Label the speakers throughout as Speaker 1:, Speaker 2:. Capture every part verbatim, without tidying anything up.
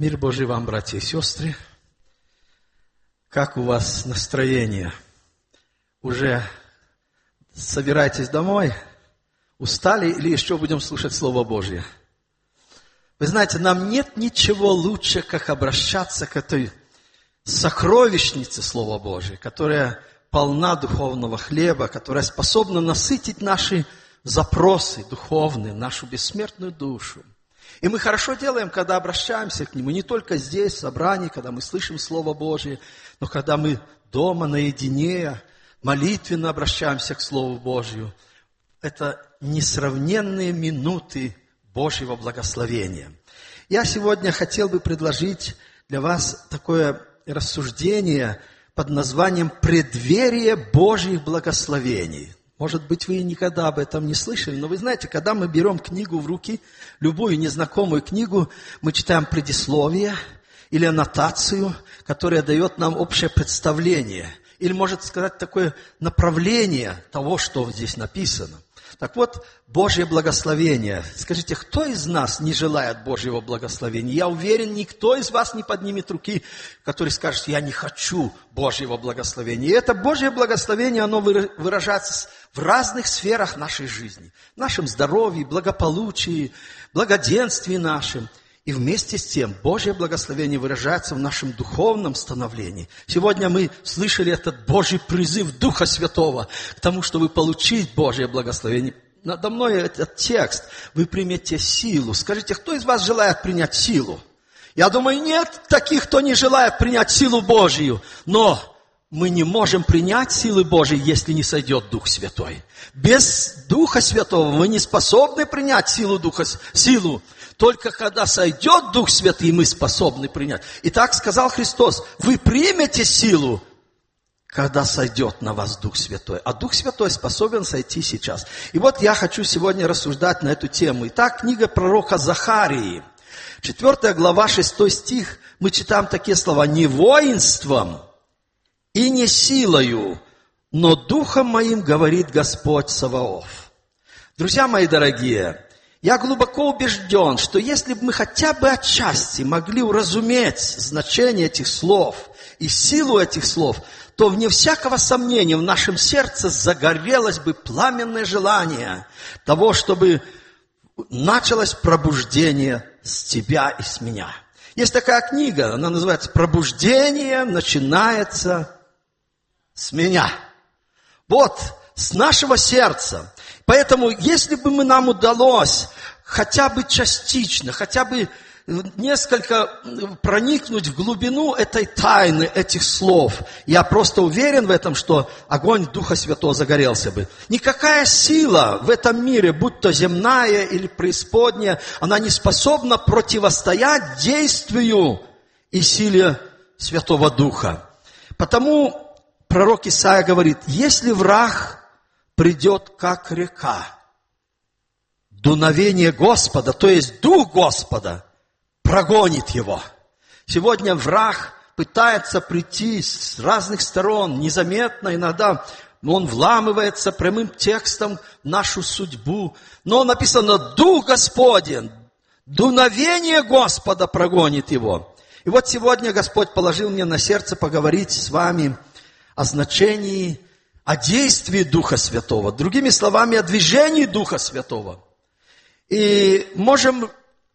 Speaker 1: Мир Божий вам, братья и сестры. Как у вас настроение? Уже собираетесь домой? Устали или еще будем слушать Слово Божье? Вы знаете, нам нет ничего лучше, как обращаться к этой сокровищнице Слова Божьего, которая полна духовного хлеба, которая способна насытить наши запросы духовные, нашу бессмертную душу. И мы хорошо делаем, когда обращаемся к Нему, не только здесь, в собрании, когда мы слышим Слово Божие, но когда мы дома, наедине, молитвенно обращаемся к Слову Божию. Это несравненные минуты Божьего благословения. Я сегодня хотел бы предложить для вас такое рассуждение под названием «Преддверие Божьих благословений». Может быть, вы никогда об этом не слышали, но вы знаете, когда мы берем книгу в руки, любую незнакомую книгу, мы читаем предисловие или аннотацию, которая дает нам общее представление, или, может сказать, такое направление того, что здесь написано. Так вот, Божье благословение. Скажите, кто из нас не желает Божьего благословения? Я уверен, никто из вас не поднимет руки, который скажет, я не хочу Божьего благословения. И это Божье благословение, оно выражается в разных сферах нашей жизни. В нашем здоровье, благополучии, благоденствии нашем. И вместе с тем Божье благословение выражается в нашем духовном становлении. Сегодня мы слышали этот Божий призыв Духа Святого к тому, чтобы получить Божье благословение. Надо мной этот текст. Вы примете силу. Скажите, кто из вас желает принять силу? Я думаю, нет таких, кто не желает принять силу Божью. Но мы не можем принять силы Божьей, если не сойдет Дух Святой. Без Духа Святого мы не способны принять силу Духа, силу. Только когда сойдет Дух Святый, мы способны принять. И так сказал Христос, вы примете силу, когда сойдет на вас Дух Святой. А Дух Святой способен сойти сейчас. И вот я хочу сегодня рассуждать на эту тему. Итак, книга пророка Захарии, четвёртая глава, шестой стих, мы читаем такие слова. «Не воинством и не силою, но Духом моим, говорит Господь Саваоф». Друзья мои дорогие, я глубоко убежден, что если бы мы хотя бы отчасти могли уразуметь значение этих слов и силу этих слов, то, вне всякого сомнения, в нашем сердце загорелось бы пламенное желание того, чтобы началось пробуждение с тебя и с меня. Есть такая книга, она называется «Пробуждение начинается с меня». Вот, с нашего сердца. Поэтому, если бы мы, нам удалось хотя бы частично, хотя бы несколько проникнуть в глубину этой тайны, этих слов, я просто уверен в этом, что огонь Духа Святого загорелся бы. Никакая сила в этом мире, будь то земная или преисподняя, она не способна противостоять действию и силе Святого Духа. Потому пророк Исаия говорит, если враг придет как река, дуновение Господа, то есть Дух Господа, прогонит его. Сегодня враг пытается прийти с разных сторон, незаметно иногда, он вламывается прямым текстом в нашу судьбу. Но написано, Дух Господень, дуновение Господа прогонит его. И вот сегодня Господь положил мне на сердце поговорить с вами о значении, о действии Духа Святого. Другими словами, о движении Духа Святого. И можем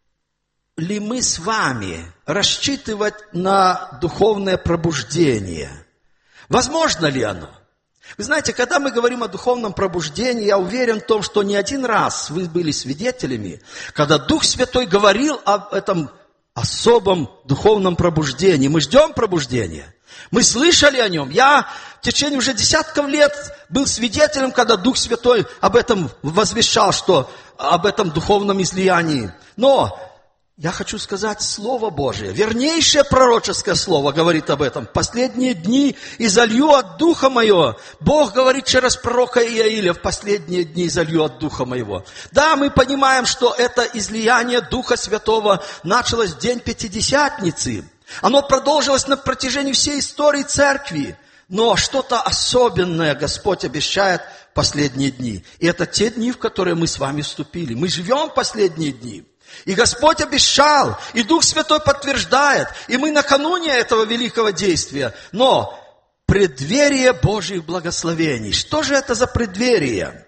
Speaker 1: ли мы с вами рассчитывать на духовное пробуждение? Возможно ли оно? Вы знаете, когда мы говорим о духовном пробуждении, я уверен в том, что не один раз вы были свидетелями, когда Дух Святой говорил об этом особом духовном пробуждении. Мы ждем пробуждения. Мы слышали о нем. Я в течение уже десятков лет был свидетелем, когда Дух Святой об этом возвещал, что об этом духовном излиянии. Но я хочу сказать Слово Божие, вернейшее пророческое Слово говорит об этом. В последние дни изолью от Духа Моего. Бог говорит через пророка Иаиля, в последние дни изолью от Духа Моего. Да, мы понимаем, что это излияние Духа Святого началось в день Пятидесятницы. Оно продолжилось на протяжении всей истории церкви. Но что-то особенное Господь обещает в последние дни. И это те дни, в которые мы с вами вступили. Мы живем в последние дни. И Господь обещал, и Дух Святой подтверждает, и мы накануне этого великого действия. Но преддверие Божьих благословений. Что же это за преддверие?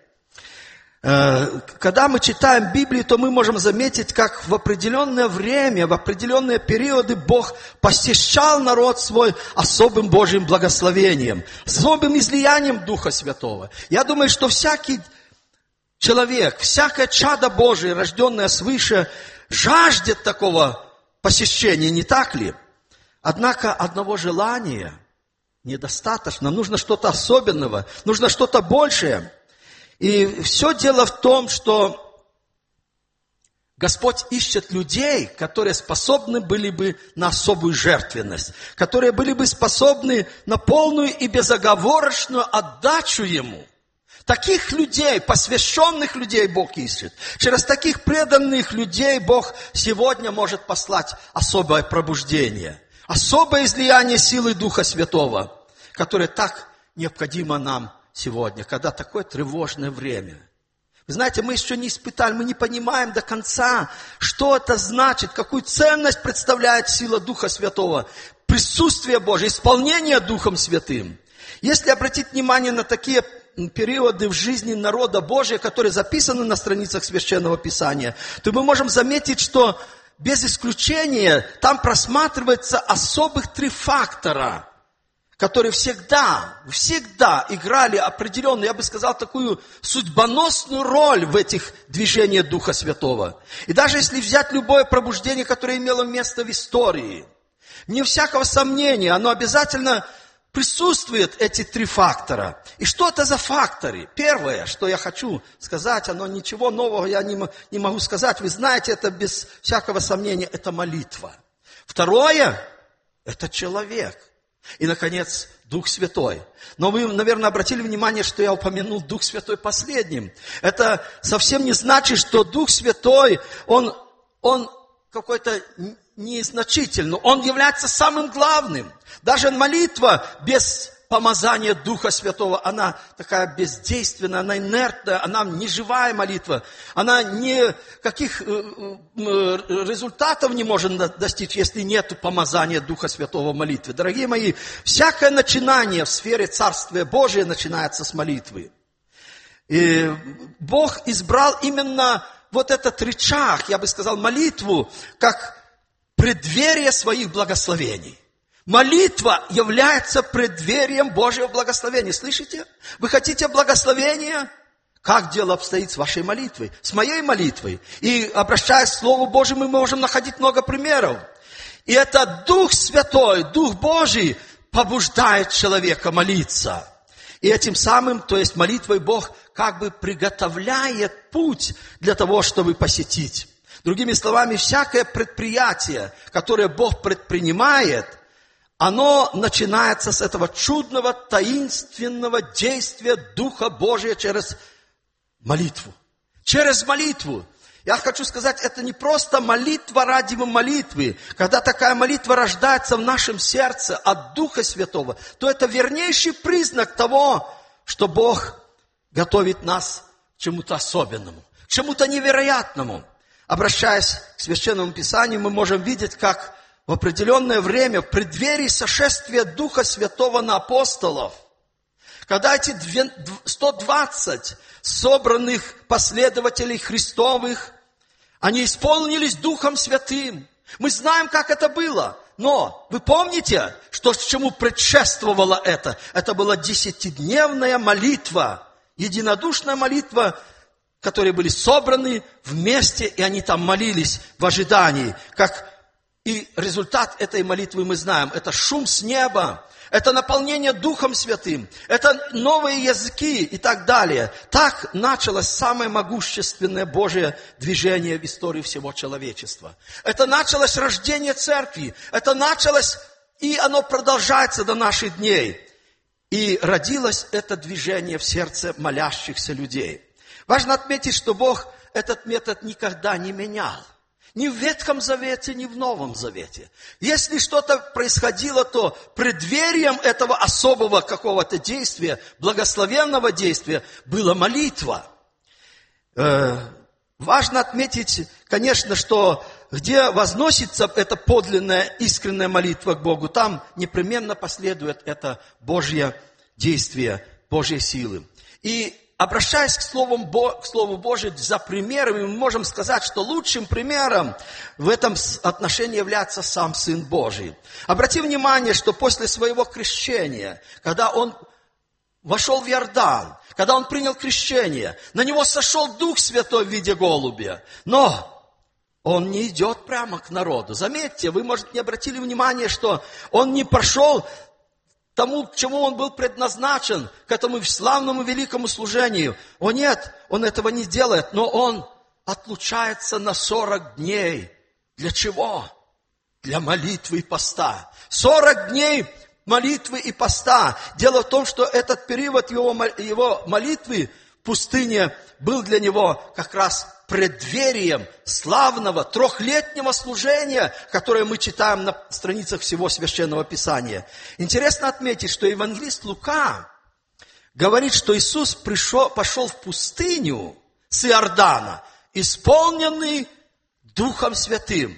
Speaker 1: Когда мы читаем Библию, то мы можем заметить, как в определенное время, в определенные периоды Бог посещал народ свой особым Божьим благословением, особым излиянием Духа Святого. Я думаю, что всякий человек, всякое чадо Божие, рожденное свыше, жаждет такого посещения, не так ли? Однако одного желания недостаточно, нужно что-то особенного, нужно что-то большее. И все дело в том, что Господь ищет людей, которые способны были бы на особую жертвенность, которые были бы способны на полную и безоговорочную отдачу Ему. Таких людей, посвященных людей Бог ищет. Через таких преданных людей Бог сегодня может послать особое пробуждение, особое излияние силы Духа Святого, которое так необходимо нам сегодня, когда такое тревожное время. Вы знаете, мы еще не испытали, мы не понимаем до конца, что это значит, какую ценность представляет сила Духа Святого, присутствие Божие, исполнение Духом Святым. Если обратить внимание на такие периоды в жизни народа Божия, которые записаны на страницах Священного Писания, то мы можем заметить, что без исключения там просматривается особых три фактора, которые всегда, всегда играли определенную, я бы сказал, такую судьбоносную роль в этих движениях Духа Святого. И даже если взять любое пробуждение, которое имело место в истории, вне всякого сомнения, оно обязательно присутствует, эти три фактора. И что это за факторы? Первое, что я хочу сказать, оно ничего нового я не, не могу сказать. Вы знаете, это без всякого сомнения, это молитва. Второе, это человек. И, наконец, Дух Святой. Но вы, наверное, обратили внимание, что я упомянул Дух Святой последним. Это совсем не значит, что Дух Святой, он, он какой-то незначительный. Он является самым главным. Даже молитва без помазания Духа Святого, она такая бездейственная, она инертная, она неживая молитва. Она никаких результатов не может достичь, если нет помазания Духа Святого в молитве. Дорогие мои, всякое начинание в сфере Царствия Божия начинается с молитвы. И Бог избрал именно вот этот рычаг, я бы сказал, молитву, как преддверие своих благословений. Молитва является преддверием Божьего благословения. Слышите? Вы хотите благословения? Как дело обстоит с вашей молитвой? С моей молитвой. И обращаясь к Слову Божьему, мы можем находить много примеров. И это Дух Святой, Дух Божий побуждает человека молиться. И этим самым, то есть молитвой, Бог как бы приготовляет путь для того, чтобы посетить. Другими словами, всякое предприятие, которое Бог предпринимает, оно начинается с этого чудного, таинственного действия Духа Божия через молитву. Через молитву. Я хочу сказать, это не просто молитва ради молитвы. Когда такая молитва рождается в нашем сердце от Духа Святого, то это вернейший признак того, что Бог готовит нас к чему-то особенному, к чему-то невероятному. Обращаясь к Священному Писанию, мы можем видеть, как в определенное время, в преддверии сошествия Духа Святого на апостолов, когда эти сто двадцать собранных последователей Христовых, они исполнились Духом Святым. Мы знаем, как это было. Но вы помните, что чему предшествовало это? Это была десятидневная молитва, единодушная молитва, которые были собраны вместе, и они там молились в ожидании, как и результат этой молитвы мы знаем. Это шум с неба, это наполнение Духом Святым, это новые языки и так далее. Так началось самое могущественное Божие движение в истории всего человечества. Это началось рождение церкви, это началось, и оно продолжается до наших дней. И родилось это движение в сердце молящихся людей. Важно отметить, что Бог этот метод никогда не менял. Ни в Ветхом Завете, ни в Новом Завете. Если что-то происходило, то преддверием этого особого какого-то действия, благословенного действия, была молитва. Э, важно отметить, конечно, что где возносится эта подлинная, искренняя молитва к Богу, там непременно последует это Божье действие, Божьей силы. И обращаясь к Слову, к Слову Божьему за примерами, мы можем сказать, что лучшим примером в этом отношении является сам Сын Божий. Обрати внимание, что после своего крещения, когда Он вошел в Иордан, когда Он принял крещение, на Него сошел Дух Святой в виде голубя, но Он не идет прямо к народу. Заметьте, вы, может, не обратили внимание, что Он не прошел тому, к чему Он был предназначен, к этому славному великому служению. О нет, Он этого не делает, но Он отлучается на сорок дней. Для чего? Для молитвы и поста. сорок дней молитвы и поста. Дело в том, что этот период его, его молитвы в пустыне был для Него как раз преддверием славного трехлетнего служения, которое мы читаем на страницах всего Священного Писания. Интересно отметить, что евангелист Лука говорит, что Иисус пришел, пошел в пустыню с Иордана, исполненный Духом Святым.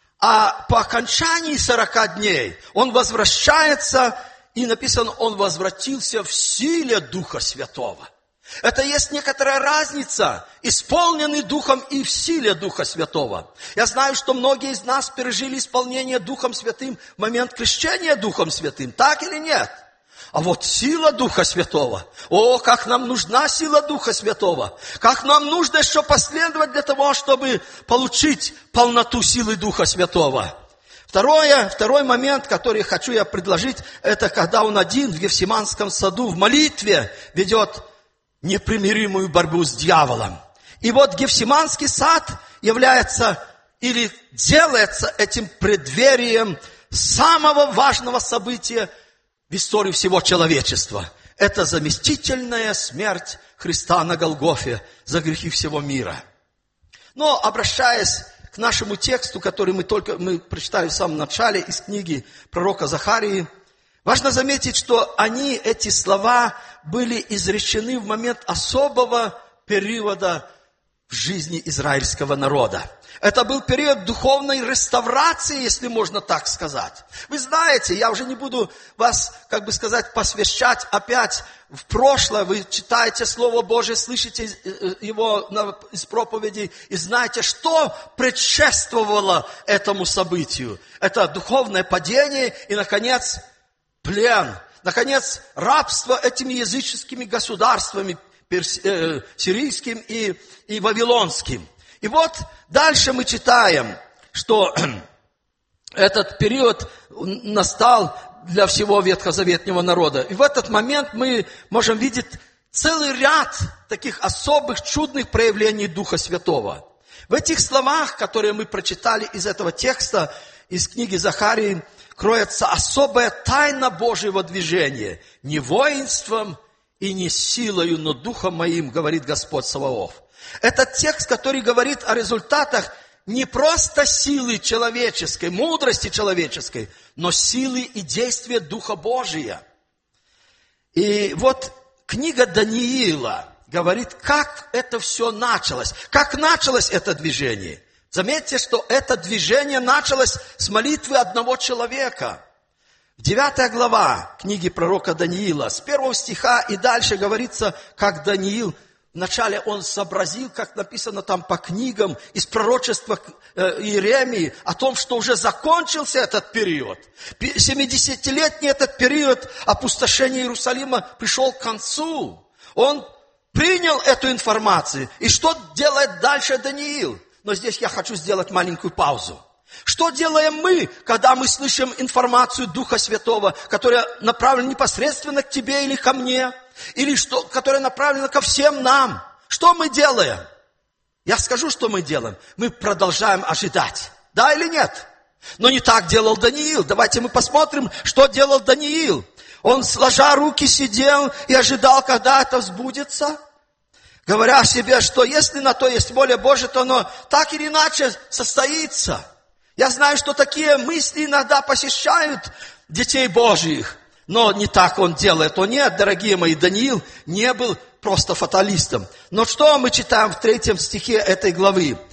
Speaker 1: А по окончании сорока дней Он возвращается, и написано, Он возвратился в силе Духа Святого. Это есть некоторая разница, исполненный Духом и в силе Духа Святого. Я знаю, что многие из нас пережили исполнение Духом Святым в момент крещения Духом Святым, так или нет? А вот сила Духа Святого, о, как нам нужна сила Духа Святого, как нам нужно еще последовать для того, чтобы получить полноту силы Духа Святого. Второе, второй момент, который хочу я предложить, это когда Он один в Гефсиманском саду в молитве ведет непримиримую борьбу с дьяволом. И вот Гефсиманский сад является или делается этим преддверием самого важного события в истории всего человечества. Это заместительная смерть Христа на Голгофе за грехи всего мира. Но обращаясь к нашему тексту, который мы только мы прочитали в самом начале из книги пророка Захарии, важно заметить, что они, эти слова, были изречены в момент особого периода в жизни израильского народа. Это был период духовной реставрации, если можно так сказать. Вы знаете, я уже не буду вас, как бы сказать, посвящать опять в прошлое. Вы читаете Слово Божие, слышите его из проповедей и знаете, что предшествовало этому событию. Это духовное падение и, наконец, плен. Наконец, рабство этими языческими государствами, сирийским и, и вавилонским. И вот дальше мы читаем, что этот период настал для всего ветхозаветного народа. И в этот момент мы можем видеть целый ряд таких особых чудных проявлений Духа Святого. В этих словах, которые мы прочитали из этого текста, из книги Захарии, кроется особая тайна Божьего движения. Не воинством и не силою, но Духом Моим, говорит Господь Саваоф. Это текст, который говорит о результатах не просто силы человеческой, мудрости человеческой, но силы и действия Духа Божия. И вот книга Даниила говорит, как это все началось, как началось это движение. Заметьте, что это движение началось с молитвы одного человека. Девятая глава книги пророка Даниила, с первого стиха и дальше говорится, как Даниил, вначале он сообразил, как написано там по книгам из пророчества Иеремии, о том, что уже закончился этот период. семидесятилетний этот период опустошения Иерусалима пришел к концу. Он принял эту информацию. И что делает дальше Даниил? Но здесь я хочу сделать маленькую паузу. Что делаем мы, когда мы слышим информацию Духа Святого, которая направлена непосредственно к тебе или ко мне, или что, которая направлена ко всем нам? Что мы делаем? Я скажу, что мы делаем. Мы продолжаем ожидать. Да или нет? Но не так делал Даниил. Давайте мы посмотрим, что делал Даниил. Он, сложа руки, сидел и ожидал, когда это сбудется, говоря себе, что если на то есть воля Божия, то оно так или иначе состоится. Я знаю, что такие мысли иногда посещают детей Божьих, но не так он делает. О нет, дорогие мои, Даниил не был просто фаталистом. Но что мы читаем в третьем стихе этой главы?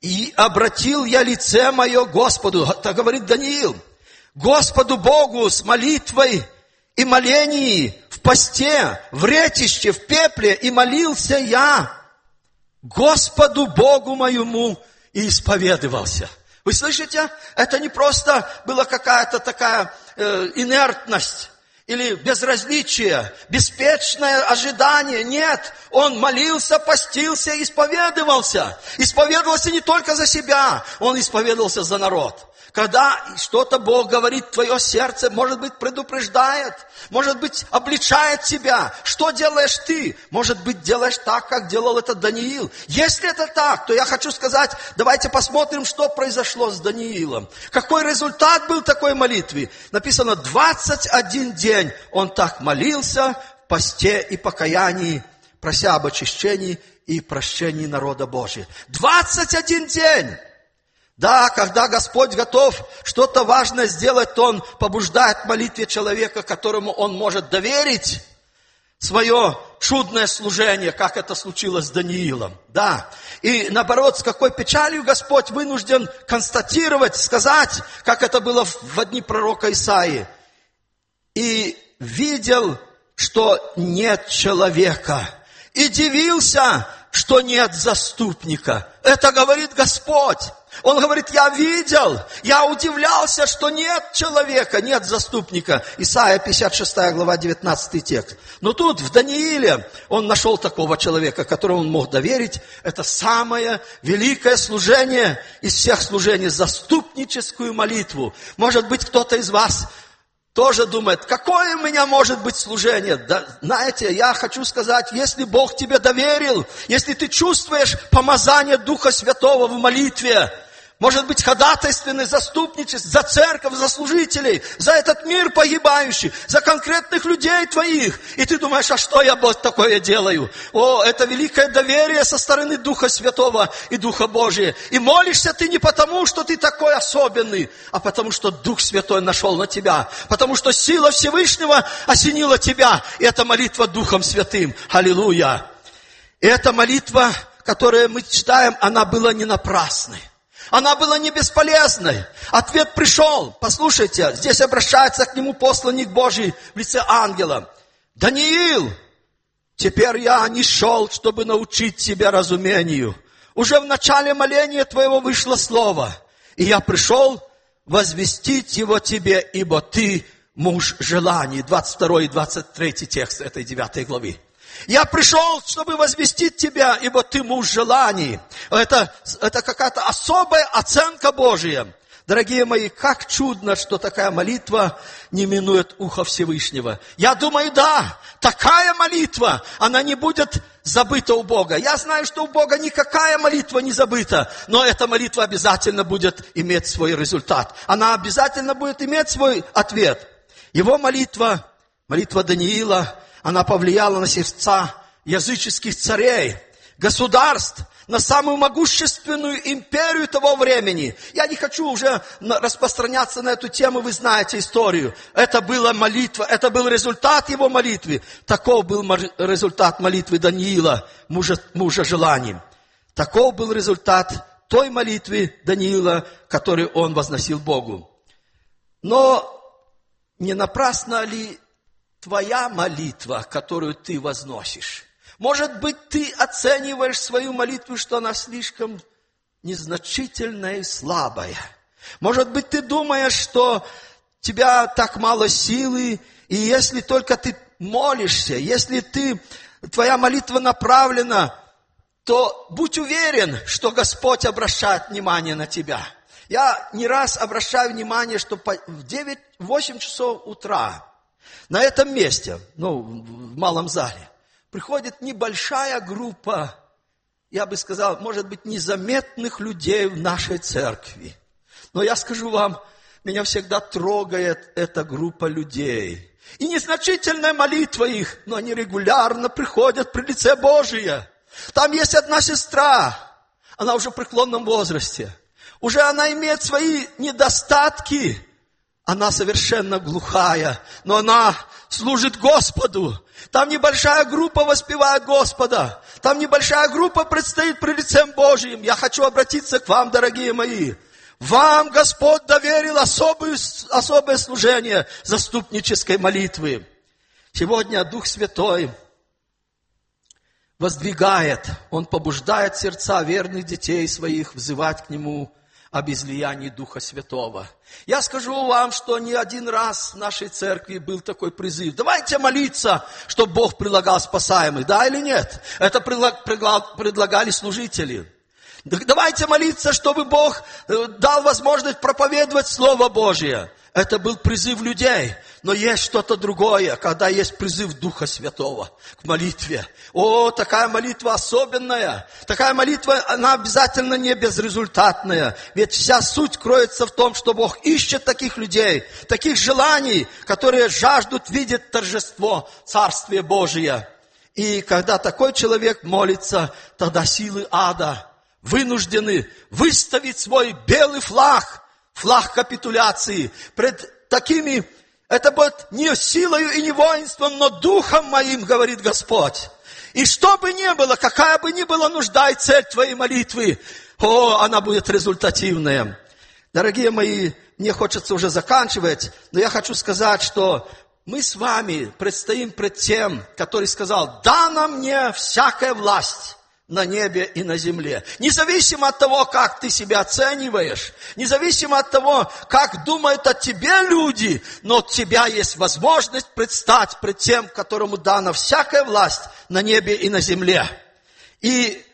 Speaker 1: И обратил я лице мое Господу, так говорит Даниил, Господу Богу с молитвой и молении в посте, в ретище, в пепле, и молился я Господу Богу моему и исповедовался. Вы слышите? Это не просто была какая-то такая э, инертность или безразличие, беспечное ожидание. Нет, он молился, постился, исповедовался. Исповедовался не только за себя, он исповедовался за народ. Когда что-то Бог говорит, твое сердце, может быть, предупреждает, может быть, обличает тебя. Что делаешь ты? Может быть, делаешь так, как делал это Даниил. Если это так, то я хочу сказать, давайте посмотрим, что произошло с Даниилом. Какой результат был такой молитвы? Написано, двадцать один день он так молился в посте и покаянии, прося об очищении и прощении народа Божия. двадцать один день! Да, когда Господь готов что-то важное сделать, то Он побуждает к молитве человека, которому Он может доверить свое чудное служение, как это случилось с Даниилом. Да, и наоборот, с какой печалью Господь вынужден констатировать, сказать, как это было в дни пророка Исаии. И видел, что нет человека, и дивился, что нет заступника. Это говорит Господь. Он говорит, я видел, я удивлялся, что нет человека, нет заступника. Исайя пятьдесят шестая глава, девятнадцатый текст. Но тут в Данииле он нашел такого человека, которому он мог доверить. Это самое великое служение из всех служений, заступническую молитву. Может быть, кто-то из вас тоже думает, какое у меня может быть служение? Да, знаете, я хочу сказать, если Бог тебе доверил, если ты чувствуешь помазание Духа Святого в молитве, может быть, ходатайственный заступничество за церковь, за служителей, за этот мир погибающий, за конкретных людей твоих. И ты думаешь, а что я вот такое делаю? О, это великое доверие со стороны Духа Святого и Духа Божия. И молишься ты не потому, что ты такой особенный, а потому, что Дух Святой нашел на тебя. Потому что сила Всевышнего осенила тебя. И это молитва Духом Святым. Аллилуйя. И эта молитва, которую мы читаем, она была не напрасной. Она была не бесполезной. Ответ пришел. Послушайте, здесь обращается к нему посланник Божий в лице ангела. Даниил, теперь я не шел, чтобы научить тебя разумению. Уже в начале моления твоего вышло слово. И я пришел возвестить его тебе, ибо ты муж желаний. двадцать второй и двадцать третий текст этой девятой главы. Я пришел, чтобы возвестить тебя, ибо ты муж желаний. Это, это какая-то особая оценка Божия. Дорогие мои, как чудно, что такая молитва не минует уха Всевышнего. Я думаю, да, такая молитва, она не будет забыта у Бога. Я знаю, что у Бога никакая молитва не забыта, но эта молитва обязательно будет иметь свой результат. Она обязательно будет иметь свой ответ. Его молитва, молитва Даниила, она повлияла на сердца языческих царей, государств, на самую могущественную империю того времени. Я не хочу уже распространяться на эту тему, вы знаете историю. Это была молитва, это был результат его молитвы. Таков был результат молитвы Даниила, мужа, мужа желаний. Таков был результат той молитвы Даниила, которую он возносил Богу. Но не напрасно ли твоя молитва, которую ты возносишь? Может быть, ты оцениваешь свою молитву, что она слишком незначительная и слабая. Может быть, ты думаешь, что у тебя так мало силы, и если только ты молишься, если ты, твоя молитва направлена, то будь уверен, что Господь обращает внимание на тебя. Я не раз обращаю внимание, что в девять-восемь часов утра на этом месте, ну, в малом зале, приходит небольшая группа, я бы сказал, может быть, незаметных людей в нашей церкви. Но я скажу вам, меня всегда трогает эта группа людей. И незначительная молитва их, но они регулярно приходят при лице Божие. Там есть одна сестра, она уже в преклонном возрасте. Уже она имеет свои недостатки. Она совершенно глухая, но она служит Господу. Там небольшая группа воспевает Господа. Там небольшая группа предстоит пред лицем Божьим. Я хочу обратиться к вам, дорогие мои. Вам Господь доверил особое, особое служение заступнической молитвы. Сегодня Дух Святой воздвигает, Он побуждает сердца верных детей своих взывать к Нему об излиянии Духа Святого. Я скажу вам, что не один раз в нашей церкви был такой призыв. Давайте молиться, чтобы Бог прилагал спасаемых. Да или нет? Это предлагали служители. Давайте молиться, чтобы Бог дал возможность проповедовать Слово Божие. Это был призыв людей. Но есть что-то другое, когда есть призыв Духа Святого к молитве. О, такая молитва особенная. Такая молитва, она обязательно не безрезультатная. Ведь вся суть кроется в том, что Бог ищет таких людей, таких желаний, которые жаждут видеть торжество Царствия Божия. И когда такой человек молится, тогда силы ада вынуждены выставить свой белый флаг, флаг капитуляции пред такими. Это будет не силою и не воинством, но духом моим, говорит Господь. И что бы ни было, какая бы ни была нужда и цель твоей молитвы, о, она будет результативная. Дорогие мои, мне хочется уже заканчивать, но я хочу сказать, что мы с вами предстоим пред тем, который сказал: «Дана мне всякая власть на небе и на земле». Независимо от того, как ты себя оцениваешь, независимо от того, как думают о тебе люди, но у тебя есть возможность предстать пред тем, которому дана всякая власть на небе и на земле. И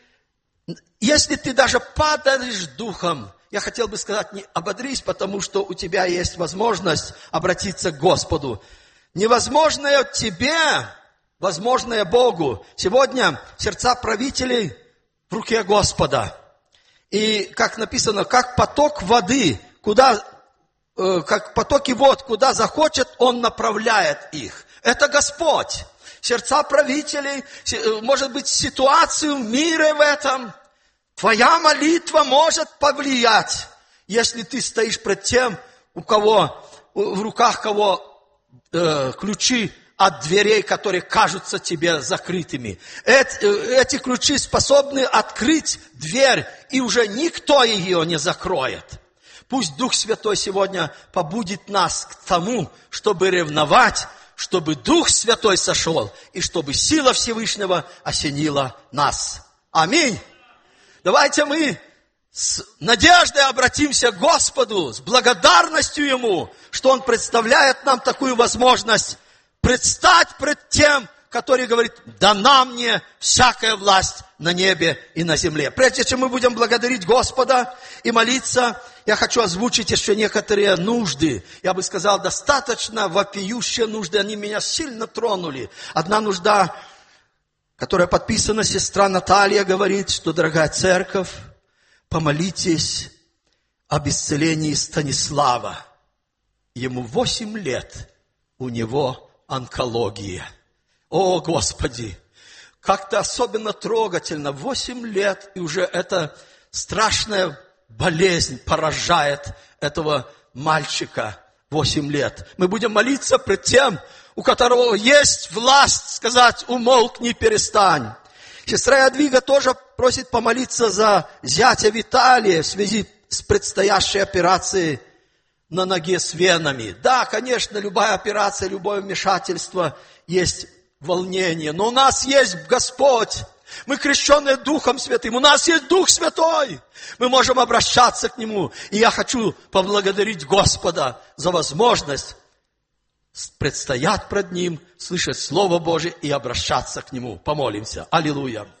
Speaker 1: если ты даже падаешь духом, я хотел бы сказать, не ободрись, потому что у тебя есть возможность обратиться к Господу. Невозможное тебе, возможное Богу. Сегодня сердца правителей в руке Господа. И, как написано, как поток воды, куда, э, как потоки вод, куда захочет, Он направляет их. Это Господь. Сердца правителей, может быть, ситуацию в мире в этом. Твоя молитва может повлиять, если ты стоишь пред тем, у кого, в руках кого э, ключи от дверей, которые кажутся тебе закрытыми. Эти, эти ключи способны открыть дверь, и уже никто ее не закроет. Пусть Дух Святой сегодня побудит нас к тому, чтобы ревновать, чтобы Дух Святой сошел, и чтобы сила Всевышнего осенила нас. Аминь. Давайте мы с надеждой обратимся к Господу, с благодарностью Ему, что Он представляет нам такую возможность предстать пред тем, который говорит: «Дана мне всякая власть на небе и на земле». Прежде чем мы будем благодарить Господа и молиться, я хочу озвучить еще некоторые нужды. Я бы сказал, достаточно вопиющие нужды. Они меня сильно тронули. Одна нужда, которая подписана, сестра Наталья, говорит, что: дорогая церковь, помолитесь об исцелении Станислава. Ему восемь лет, у него онкология. О, Господи, как-то особенно трогательно. Восемь лет, и уже эта страшная болезнь поражает этого мальчика. Восемь лет. Мы будем молиться пред тем, у которого есть власть сказать: умолкни, перестань. Сестра Ядвига тоже просит помолиться за зятя Виталия в связи с предстоящей операцией на ноге с венами. Да, конечно, любая операция, любое вмешательство есть волнение, но у нас есть Господь. Мы крещенные Духом Святым. У нас есть Дух Святой. Мы можем обращаться к Нему. И я хочу поблагодарить Господа за возможность предстоять пред Ним, слышать Слово Божие и обращаться к Нему. Помолимся. Аллилуйя.